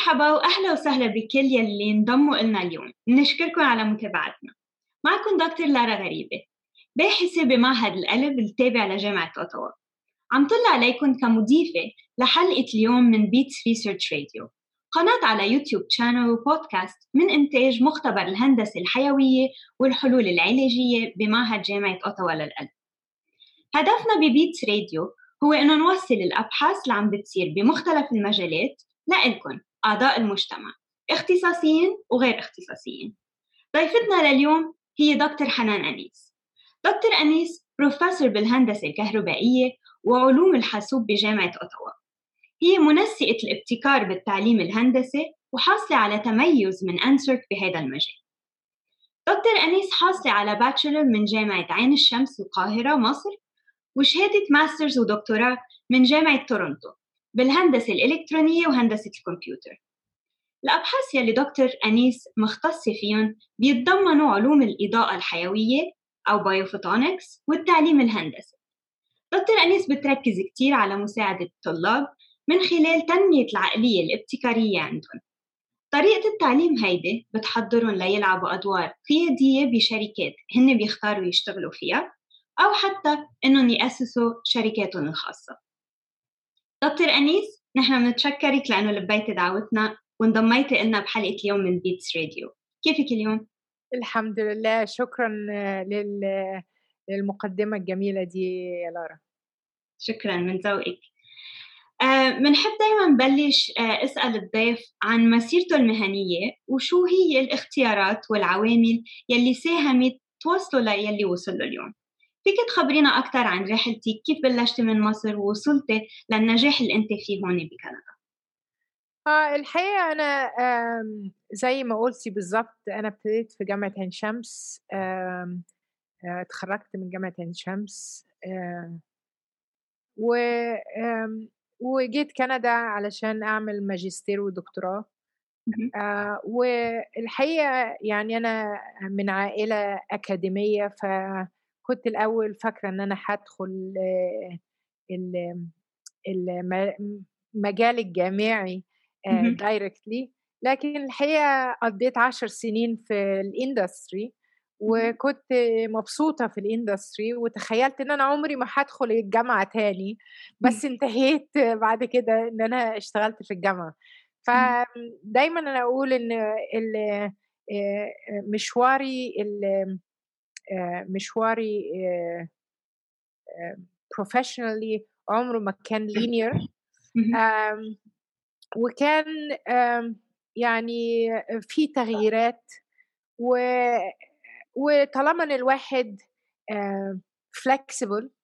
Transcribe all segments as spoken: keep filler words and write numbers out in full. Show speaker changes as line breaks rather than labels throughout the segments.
مرحبا وأهلا وسهلا بكل يلي انضموا إلنا اليوم. نشكركم على متابعتنا. معكم دكتور لارا غريبة، باحثة بمعهد القلب التابع لجامعة أوتاوا. عم طل عليكم كمضيفة لحلقة اليوم من بيتس ريسيرش راديو، قناة على يوتيوب شانل وبودكاست من إنتاج مختبر الهندسة الحيوية والحلول العلاجية بمعهد جامعة أوتاوا للقلب. هدفنا ببيتس راديو هو إنه نوصل الأبحاث اللي عم بتصير بمختلف المجالات لإلكن أعضاء المجتمع، اختصاصيين وغير اختصاصيين. ضيفتنا لليوم هي دكتور حنان أنيس. دكتور أنيس بروفيسور بالهندسة الكهربائية وعلوم الحاسوب بجامعة أوتاوا. هي منسقة الابتكار بالتعليم الهندسي وحاصلة على تميز من أنسرك بهذا المجال. دكتور أنيس حاصلة على باتشلر من جامعة عين الشمس القاهرة مصر، وشهادة ماسترز ودكتوراه من جامعة تورونتو بالهندسة الإلكترونية وهندسة الكمبيوتر. الأبحاث يلي دكتور أنيس مختصة فيهم بيتضمنوا علوم الإضاءة الحيوية أو بايوفوتونكس والتعليم الهندسي. دكتور أنيس بتركز كتير على مساعدة الطلاب من خلال تنمية العقلية الابتكارية عندهم. طريقة التعليم هيدي بتحضرهم ليلعبوا أدوار قيادية بشركات هن بيختاروا يشتغلوا فيها، أو حتى إنهم يأسسوا شركاتهم الخاصة. دكتور أنيس، نحن بنتشكرك لأنه لبيتي دعوتنا وانضميتي إلنا بحلقة اليوم من بيتس راديو. كيفك اليوم؟
الحمد لله، شكرا لل... للمقدمة الجميلة دي يا لارا.
شكرا من ذوقك. بنحب آه دايما نبلش آه اسأل الضيف عن مسيرته المهنية وشو هي الاختيارات والعوامل يلي ساهمت توصلوا ليلي وصل له اليوم. فيك تخبرينا أكثر عن رحلتك، كيف بلشتي من مصر ووصلتي للنجاح اللي أنت فيه هون بكندا؟
آه الحقيقة أنا زي ما قلتي بالظبط، أنا ابتديت في جامعة عين شمس، اتخرجت من جامعة عين شمس و وجيت كندا علشان أعمل ماجستير ودكتوراه. آه والحقيقة يعني أنا من عائلة أكاديمية، فكنت الأول فاكرة إن أنا هدخل المجال الجامعي دايركتلي، لكن الحقيقة قضيت عشر سنين في الاندستري وكنت مبسوطة في الاندستري، وتخيلت ان انا عمري ما هدخل الجامعة تاني، بس انتهيت بعد كده ان انا اشتغلت في الجامعة. فدايما انا اقول ان مشواري مشواري professionally عمره ما كان linear، وكان يعني في تغييرات، و وطالما ان الواحد flexible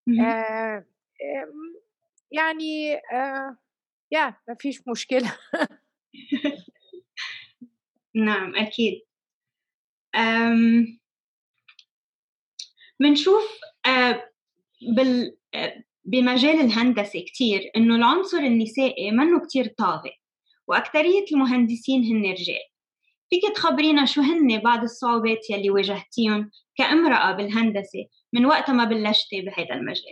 يعني يا ما فيش مشكلة.
نعم أكيد. منشوف بال بمجال الهندسة كتير إنه العنصر النسائي منه كتير طاغي، وأكترية المهندسين هن رجال. فيك تخبرينا شو هن بعض الصعوبات يلي واجهتيهم كامرأة بالهندسة من وقت ما بلشتي بهذا المجال؟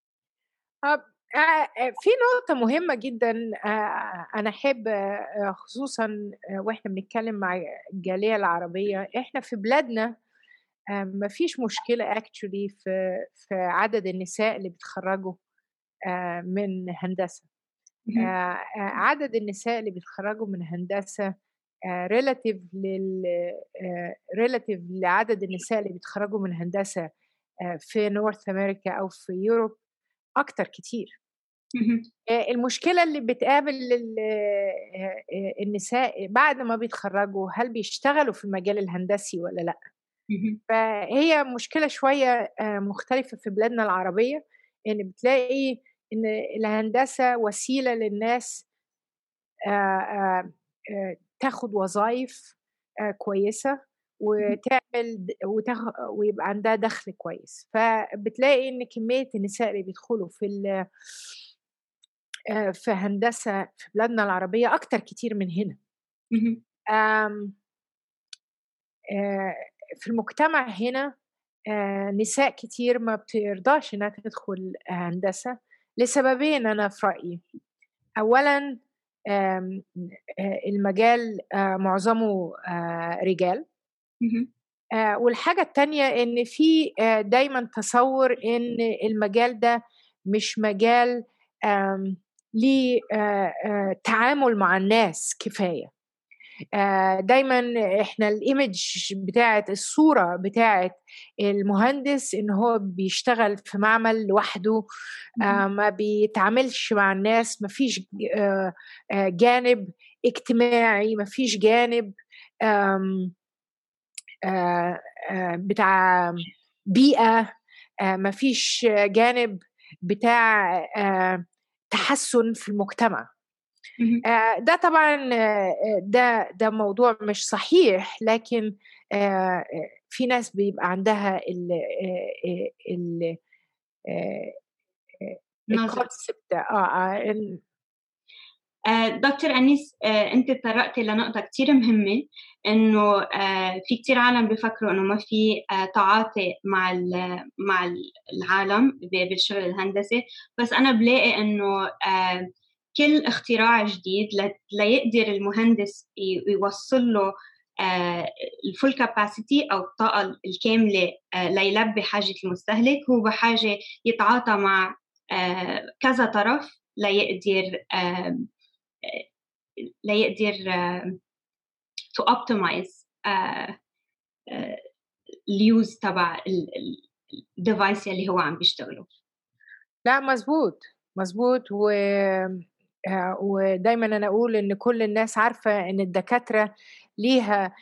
في نقطة مهمة جدا أنا أحب خصوصا وإحنا بنتكلم مع الجالية العربية، إحنا في بلادنا ما فيش مشكلة actually في في عدد النساء اللي بيتخرجوا من هندسة. عدد النساء اللي بيتخرجوا من هندسة relative لل relative لعدد النساء اللي بيتخرجوا من هندسة في نورث أمريكا أو في يوروب أكتر كتير. المشكلة اللي بتقابل النساء بعد ما بيتخرجوا، هل بيشتغلوا في المجال الهندسي ولا لأ؟ فهي مشكلة شوية مختلفة في بلادنا العربية، إن بتلاقي إن الهندسة وسيلة للناس تاخد وظائف كويسة وتعمل ويبقى عندها دخل كويس، فبتلاقي إن كمية النساء اللي بيدخلوا في في هندسة في بلادنا العربية أكتر كتير من هنا. آم في المجتمع هنا نساء كتير ما بترضاش إنها تدخل هندسة لسببين أنا في رأيي. أولاً المجال معظمه رجال. والحاجة التانية إن في دايما تصور إن المجال ده مش مجال ليه تعامل مع الناس كفاية. دايما احنا الايمج بتاعت الصورة بتاعت المهندس ان هو بيشتغل في معمل لوحده، ما بيتعاملش مع الناس، ما فيش جانب اجتماعي، ما فيش جانب بتاع بيئة، ما فيش جانب بتاع تحسن في المجتمع. ده طبعا ده ده موضوع مش صحيح، لكن في ناس بيبقى عندها ال ال الكونسبت.
دكتور أنيس، أنت تطرقتي لنقطة كتير مهمة، إنه في كتير عالم بيفكروا إنه ما في تعاطي مع مع العالم بالشغل الهندسي، بس أنا بلاقي إنه كل اختراع جديد ليقدر المهندس يوصل له الفول كاباسيتي أو الطاقة الكاملة ليلبي حاجة المستهلك، هو بحاجة يتعاطى مع كذا طرف ليقدر ليقدر to optimize اليوز تبع الديفايس اللي هو عم بيشتغله.
لا مزبوط مزبوط و ودايما أنا أقول إن كل الناس عارفة إن الدكاترة ليها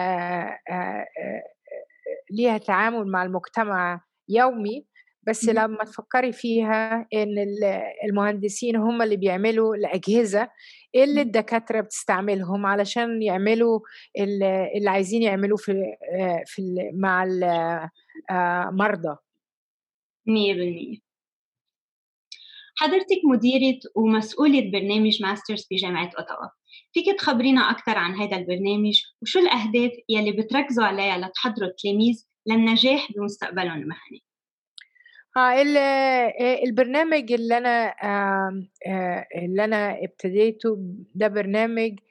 ليها تعامل مع المجتمع يومي، بس لما تفكري فيها إن المهندسين هم اللي بيعملوا الأجهزة اللي الدكاترة بتستعملهم علشان يعملوا اللي عايزين يعملوه في في مع المرضى.
مية بالمية. حضرتك مديرة ومسؤولة برنامج ماسترز بجامعة أوتاوا، فيك تخبرينا أكثر عن هذا البرنامج وشو الأهداف يلي بتركزوا عليها لتحضروا التلاميذ للنجاح بمستقبلهم المهني؟
ها البرنامج اللي أنا اللي أنا ابتديته ده برنامج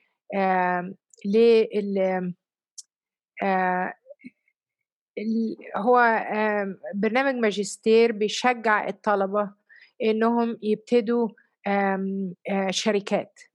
لل هو برنامج ماجستير بيشجع الطلبة إنهم يبتدوا شركات.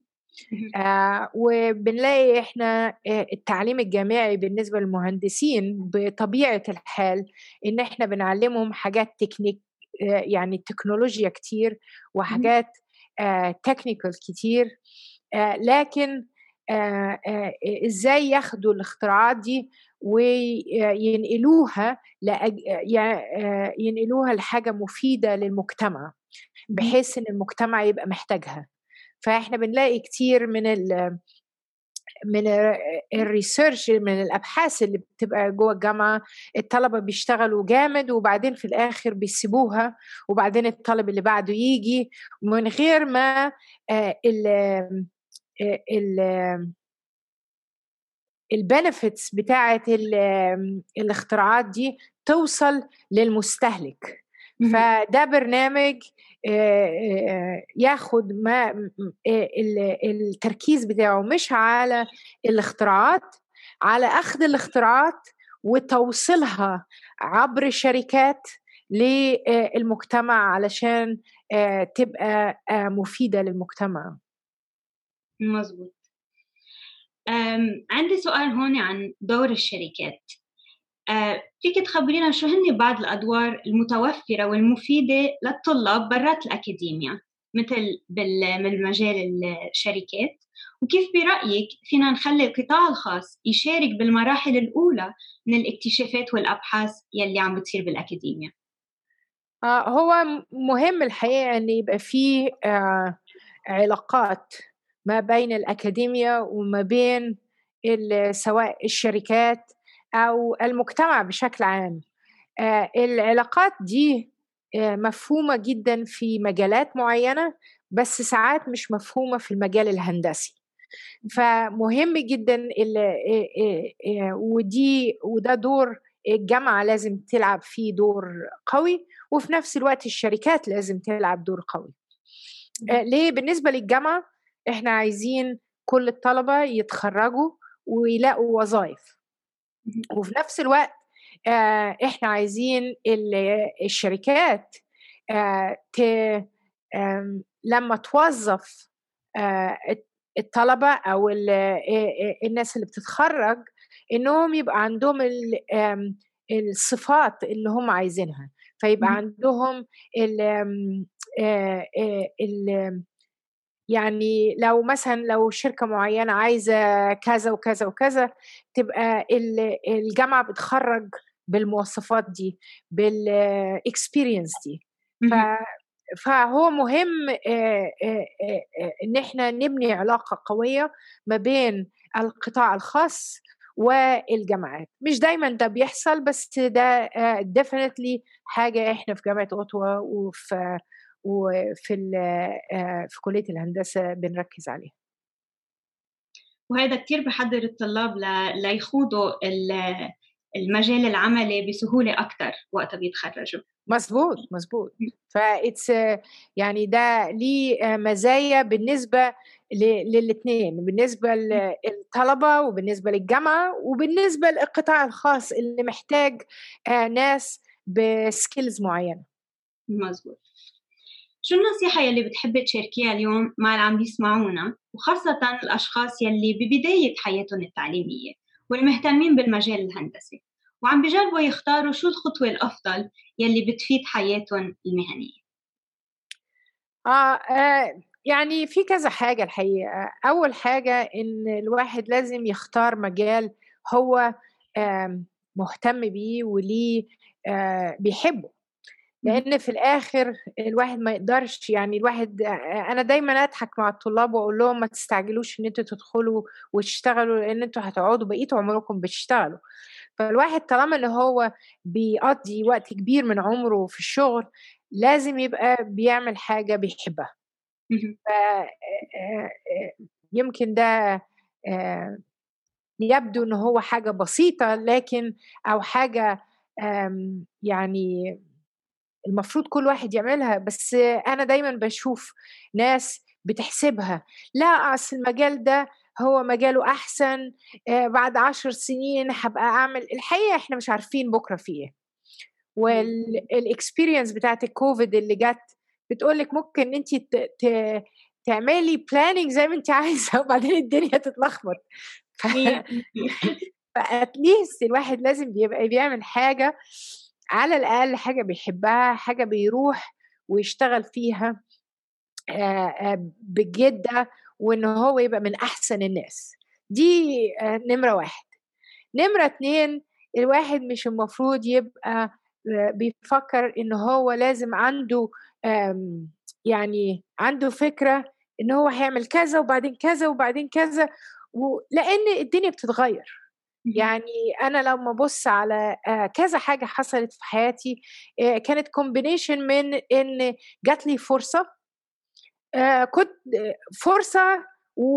وبنلاقي إحنا التعليم الجامعي بالنسبة للمهندسين بطبيعة الحال إن إحنا بنعلمهم حاجات تكنيك، يعني تكنولوجيا كتير وحاجات تكنيكال كتير، لكن إزاي ياخدوا الاختراعات دي وينقلوها لأج... ينقلوها لحاجة مفيدة للمجتمع بحيث إن المجتمع يبقى محتاجها. فإحنا بنلاقي كتير من ال من الريسيرش، من الأبحاث اللي بتبقى جوه الجامعة، الطلبة بيشتغلوا جامد وبعدين في الآخر بيسيبوها، وبعدين الطالب اللي بعده يجي من غير ما ال ال البنفيتس بتاعة الاختراعات دي توصل للمستهلك. فده برنامج ياخد ما التركيز بتاعه مش على الاختراعات، على أخذ الاختراعات وتوصلها عبر شركات للمجتمع علشان تبقى مفيدة للمجتمع.
مظبوط. عندي سؤال هون عن دور الشركات. أه فيك تخبرينا شو هن بعض الأدوار المتوفرة والمفيدة للطلاب برات الأكاديميا مثل بالمجال الشركات، وكيف برأيك فينا نخلي القطاع الخاص يشارك بالمراحل الأولى من الاكتشافات والأبحاث يلي عم بتصير بالأكاديميا؟
آه هو مهم الحقيقة أن يبقى فيه آه علاقات ما بين الأكاديميا وما بين سواء الشركات أو المجتمع بشكل عام. آه العلاقات دي آه مفهومة جدا في مجالات معينة، بس ساعات مش مفهومة في المجال الهندسي. فمهم جدا ودي وده دور الجامعة لازم تلعب فيه دور قوي، وفي نفس الوقت الشركات لازم تلعب دور قوي. آه ليه؟ بالنسبة للجامعة إحنا عايزين كل الطلبة يتخرّجوا ويلاقوا وظايف، وفي نفس الوقت آآ إحنا عايزين ال الشركات آآ ت آمم لمّا توظّف آآ الط الطلبة أو ال آآ آآ الناس اللي بتتخرّج، إنّهم يبقى عندهم ال آمم الصفات اللي هم عايزينها، فيبقى
اهم.
عندهم ال آمم آآ آآ ال يعني لو مثلًا لو شركة معيّنة عايزة كذا وكذا وكذا، تبقى ال الجامعة بتخرّج بالمواصفات دي، بالexperience دي. ف
اهم.
فهو مهم آآ آآ آآ آآ إن إحنا نبني علاقة قوية ما بين القطاع الخاص والجامعات. مش دايمًا ده بيحصل، بس ده آآ definitely حاجة إحنا في جامعة أوتوا وفي وفي ال آآ في كلية الهندسة بنركّز عليها.
وهيدا كتير بيحضّر الطلاب ل ليخوضوا ال المجال العملي بسهولة أكتر وقتها بيتخرّجوا.
مضبوط، مضبوط. فit's يعني ده ليه آآ مزايا بالنسبة ل للاتنين، بالنسبة ل الطلبة وبالنسبة للجامعة وبالنسبة للقطاع الخاص اللي محتاج آآ ناس بskills معيّنة.
مضبوط. شو النصيحة يلّي بتحبّي تشاركيها اليوم مع اللي عم بيسمعونا، وخاصةً الأشخاص يلّي ببداية حياتهم التعليمية والمهتمين بالمجال الهندسي، وعم بيجربوا يختاروا شو الخطوة الأفضل يلّي بتفيد حياتهم المهنية؟
آه، آآ يعني في كذا حاجة الحقيقة. أول حاجة إن الواحد لازم يختار مجال هو آمم مهتم بيه وليه آآ بيحبه.
اهم.
لإن في الآخر الواحد ما يقدرش يعني الواحد أ أنا دايمًا أضحك مع الطلاب وأقول لهم ما تستعجلوش إن أنتم تدخلوا وتشتغلوا، لإن أنتم هتقعدوا بقية عمركم بتشتغلوا. فالواحد طالما إن هو بيقضّي وقت كبير من عمره في الشغل، لازم يبقى بيعمل حاجة بيحبها.
اهم.
ف آآ آآ يمكن ده آآ يبدو إن هو حاجة بسيطة، لكن أو حاجة آمم يعني المفروض كل واحد يعملها، بس أنا دايمًا باشوف ناس بتحسبها، لأ أصل المجال ده هو مجاله أحسن، آآ بعد عشر سنين هابقى أعمل الحقيقة إحنا مش عارفين بُكرة في إيه، وال الexperience بتاعة الCovid اللي جات بتقول لِك ممكن أنتِ ت ت تعملي planning زي ما أنتِ عايزة وبعدين الدنيا تتلخبط. ف
مية بالمية.
فat least الواحد لازم بيبقى بيعمل حاجة على الأقل حاجة بيحبها، حاجة بيروح ويشتغل فيها آآ آآ بجِدّة وإن هو يبقى من أحسن الناس. دي آآ نمرة واحد. نمرة اتنين الواحد مش المفروض يبقى آآ بيفكّر إن هو لازم عنده آمم يعني عنده فكرة إن هو هيعمل كذا وبعدين كذا وبعدين كذا و لإن الدنيا بتتغيّر.
اهم.
يعني أنا لمّا أبُص على آآ كذا حاجة حصلت في حياتي آآ كانت combination من إن جات لي فرصة آآ كنت فرصة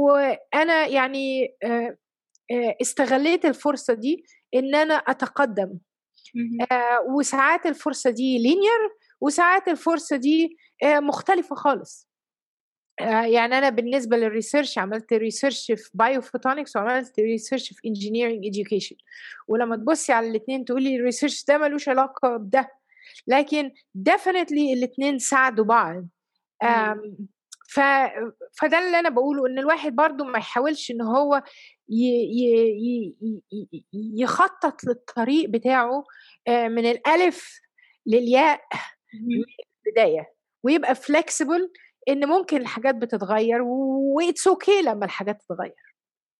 وأنا يعني آآ آآ استغلّيت الفرصة دي إن أنا أتقدّم.
اهم.
آآ وساعات الفرصة دي linear وساعات الفرصة دي آآ مختلفة خالص. آآ يعني أنا بالنسبة للresearch عملت research في biophotonics وعملت research في engineering education، ولمّا تبُصّي على الاتنين تقولي الresearch ده ما لوش علاقة بده، لكن definitely الاتنين ساعدوا بعض.
أيوه.
آمم ف فده اللي أنا باقوله، إن الواحد برضه ما يحاولش إن هو ي ي ي ي ي ي يخطّط للطريق بتاعه آآ من الألف للياء من
اهم.
البداية، ويبقى flexible إن ممكن الحاجات بتتغيّر وit's okay لمّا الحاجات تتغيّر.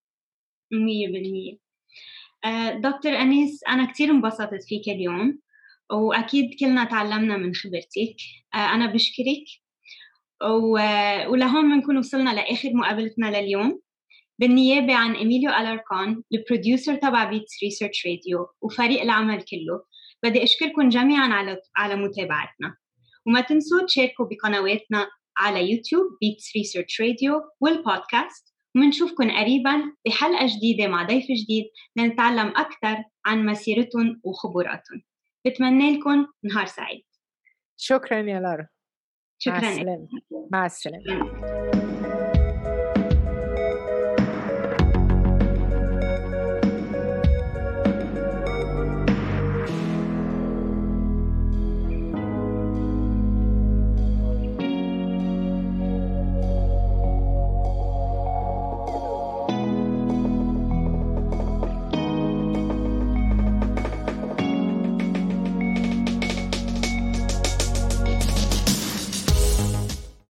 مية بالمية. آآ دكتور أنيس، أنا كتير انبسطت فيكِ اليوم، وأكيد كلنا اتعلّمنا من خبرتِك. آآ أنا باشكرِك، و ولهون بنكون وصلنا لآخر مقابلتنا لليوم. بالنيابة عن إيميليو ألاركون الproducer تبع Beats Research Radio وفريق العمل كلّه، بدي أشكركم جميعًا على على متابعتنا، وما تنسوا تشاركوا بقنواتنا على يوتيوب Beats Research Radio والبودكاست، ومنشوفكن قريبًا بحلقة جديدة مع ضيف جديد لنتعلم أكتر عن مسيرتُن وخبراتُن. باتمنى لكم نهار سعيد.
شكرًا يا لارا، مع
شكرًا
السلامة،
لكم.
مع السلامة.
شكرًا.